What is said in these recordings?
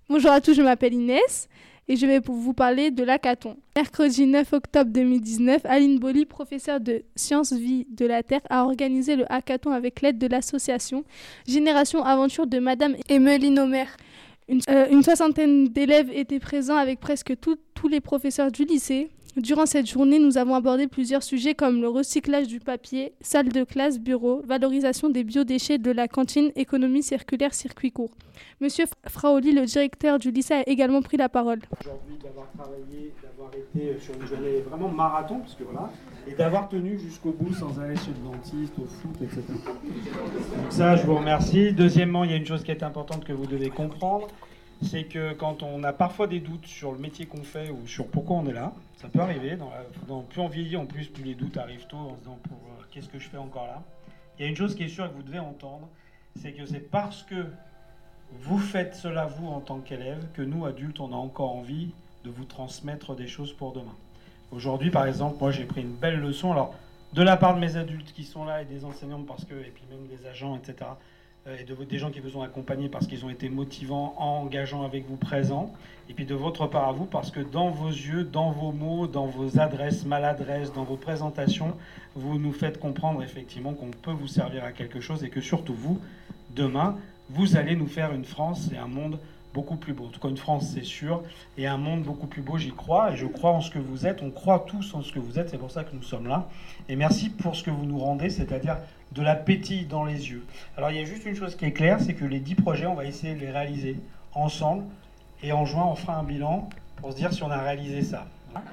Bonjour à tous, je m'appelle Inès et je vais vous parler de l'hackathon. Mercredi 9 octobre 2019, Aline Boly, professeure de sciences vie de la Terre, a organisé le hackathon avec l'aide de l'association Génération Aventure de Madame Emeline Omer. Une soixantaine d'élèves étaient présents avec presque tous les professeurs du lycée. Durant cette journée, nous avons abordé plusieurs sujets comme le recyclage du papier, salle de classe, bureau, valorisation des biodéchets de la cantine, économie circulaire, circuit court. Monsieur Fraoli, le directeur du lycée, a également pris la parole. Aujourd'hui, d'avoir travaillé, d'avoir été sur une journée vraiment marathon, parce que voilà, et d'avoir tenu jusqu'au bout sans aller chez le dentiste, au foot, etc. Donc ça, je vous remercie. Deuxièmement, il y a une chose qui est importante que vous devez comprendre, c'est que quand on a parfois des doutes sur le métier qu'on fait ou sur pourquoi on est là, ça peut arriver, plus on vieillit en plus, plus les doutes arrivent tôt en se disant qu'est-ce que je fais encore là. Il y a une chose qui est sûre que vous devez entendre, c'est que c'est parce que vous faites cela vous en tant qu'élève que nous adultes on a encore envie de vous transmettre des choses pour demain. Aujourd'hui par exemple, moi j'ai pris une belle leçon, alors de la part de mes adultes qui sont là et des enseignants parce que, et puis même des agents, etc., et des gens qui vous ont accompagné parce qu'ils ont été motivants, engageants avec vous, présents, et puis de votre part à vous parce que dans vos yeux, dans vos mots, dans vos adresses, maladresses, dans vos présentations, vous nous faites comprendre effectivement qu'on peut vous servir à quelque chose et que surtout vous, demain, vous allez nous faire une France et un monde beaucoup plus beau. En tout cas, une France, c'est sûr, et un monde beaucoup plus beau, j'y crois, et je crois en ce que vous êtes, on croit tous en ce que vous êtes, c'est pour ça que nous sommes là. Et merci pour ce que vous nous rendez, c'est-à-dire de la pétille dans les yeux. Alors, il y a juste une chose qui est claire, c'est que les 10 projets, on va essayer de les réaliser ensemble, et en juin, on fera un bilan pour se dire si on a réalisé ça.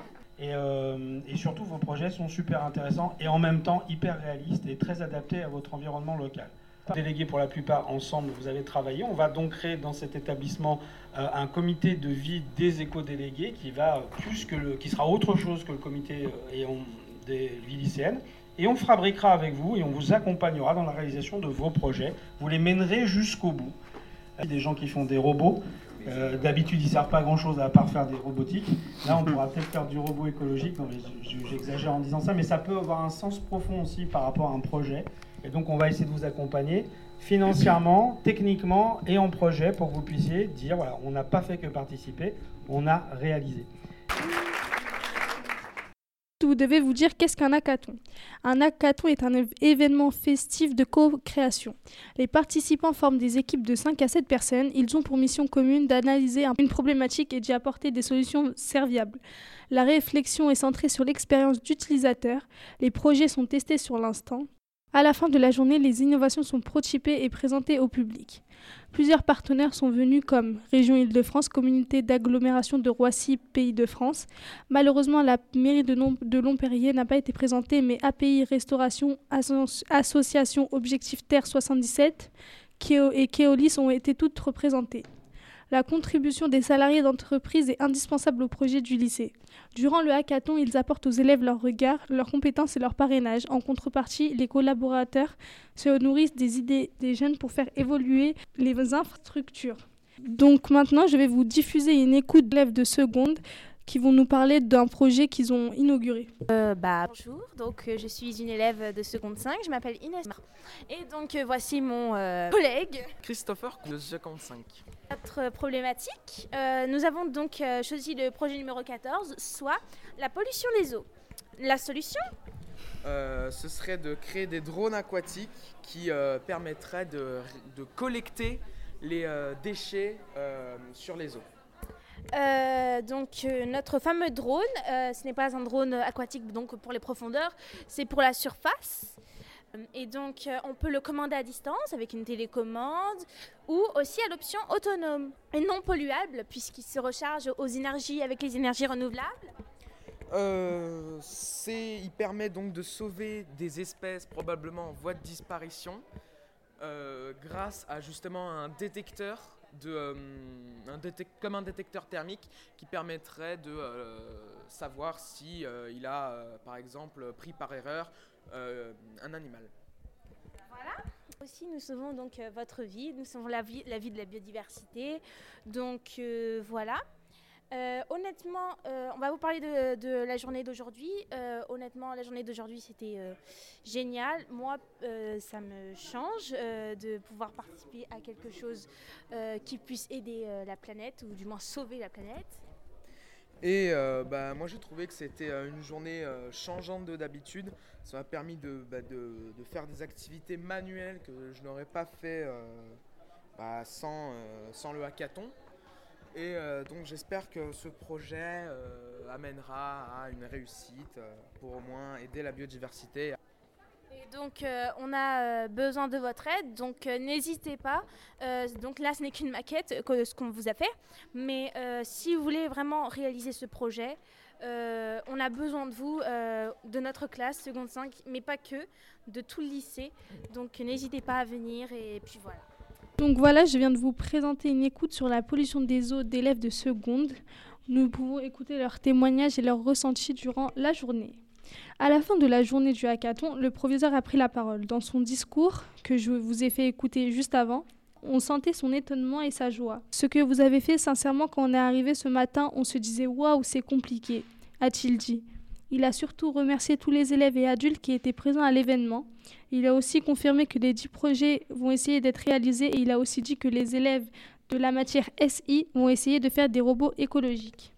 Et surtout, vos projets sont super intéressants, et en même temps hyper réalistes, et très adaptés à votre environnement local. Délégués pour la plupart ensemble, vous avez travaillé. On va donc créer dans cet établissement un comité de vie des éco-délégués qui sera autre chose que le comité des vies lycéennes. Et on fabriquera avec vous et on vous accompagnera dans la réalisation de vos projets. Vous les mènerez jusqu'au bout. Des gens qui font des robots. D'habitude, ils ne servent pas à grand-chose à part faire des robotiques. Là, on pourra peut-être faire du robot écologique. Non, mais j'exagère en disant ça, mais ça peut avoir un sens profond aussi par rapport à un projet. Et donc, on va essayer de vous accompagner financièrement, techniquement et en projet pour que vous puissiez dire, voilà, on n'a pas fait que participer, on a réalisé. Vous devez vous dire qu'est-ce qu'un hackathon. Un hackathon est un événement festif de co-création. Les participants forment des équipes de 5 à 7 personnes. Ils ont pour mission commune d'analyser une problématique et d'y apporter des solutions serviables. La réflexion est centrée sur l'expérience d'utilisateur. Les projets sont testés sur l'instant. À la fin de la journée, les innovations sont prototypées et présentées au public. Plusieurs partenaires sont venus comme Région Île-de-France, Communauté d'agglomération de Roissy, Pays de France. Malheureusement, la mairie de Lomperrier n'a pas été présentée, mais API Restauration, Association Objectif Terre 77 et Keolis ont été toutes représentées. La contribution des salariés d'entreprise est indispensable au projet du lycée. Durant le hackathon, ils apportent aux élèves leur regard, leurs compétences et leur parrainage. En contrepartie, les collaborateurs se nourrissent des idées des jeunes pour faire évoluer les infrastructures. Donc maintenant, je vais vous diffuser une écoute d'élèves de seconde qui vont nous parler d'un projet qu'ils ont inauguré. Bonjour, je suis une élève de seconde 5, je m'appelle Inès. Et donc voici mon collègue Christopher de seconde 5. Notre problématique, nous avons donc choisi le projet numéro 14, soit la pollution des eaux. La solution Ce serait de créer des drones aquatiques qui permettraient de collecter les déchets sur les eaux. Notre fameux drone, ce n'est pas un drone aquatique donc pour les profondeurs, c'est pour la surface. Et donc on peut le commander à distance avec une télécommande ou aussi à l'option autonome et non polluable puisqu'il se recharge aux énergies avec les énergies renouvelables. Il permet donc de sauver des espèces probablement en voie de disparition grâce à justement un détecteur comme un détecteur thermique qui permettrait de savoir si il a par exemple pris par erreur un animal. Voilà. Aussi nous sauvons donc votre vie, nous sauvons la vie de la biodiversité. Donc voilà. Honnêtement, on va vous parler de la journée d'aujourd'hui. Honnêtement, la journée d'aujourd'hui, c'était génial. Moi, ça me change de pouvoir participer à quelque chose qui puisse aider la planète, ou du moins sauver la planète. Et moi j'ai trouvé que c'était une journée changeante de d'habitude. Ça m'a permis de faire des activités manuelles que je n'aurais pas fait sans le hackathon. Et donc j'espère que ce projet amènera à une réussite pour au moins aider la biodiversité. Et donc, on a besoin de votre aide, donc n'hésitez pas. Donc là, ce n'est qu'une maquette, ce qu'on vous a fait. Mais si vous voulez vraiment réaliser ce projet, on a besoin de vous, de notre classe, seconde 5, mais pas que, de tout le lycée. Donc n'hésitez pas à venir, et puis voilà. Donc voilà, je viens de vous présenter une écoute sur la pollution des eaux d'élèves de seconde. Nous pouvons écouter leurs témoignages et leurs ressentis durant la journée. À la fin de la journée du hackathon, le proviseur a pris la parole. Dans son discours, que je vous ai fait écouter juste avant, on sentait son étonnement et sa joie. Ce que vous avez fait, sincèrement, quand on est arrivé ce matin, on se disait « Waouh, c'est compliqué », a-t-il dit. Il a surtout remercié tous les élèves et adultes qui étaient présents à l'événement. Il a aussi confirmé que les 10 projets vont essayer d'être réalisés, et il a aussi dit que les élèves de la matière SI vont essayer de faire des robots écologiques.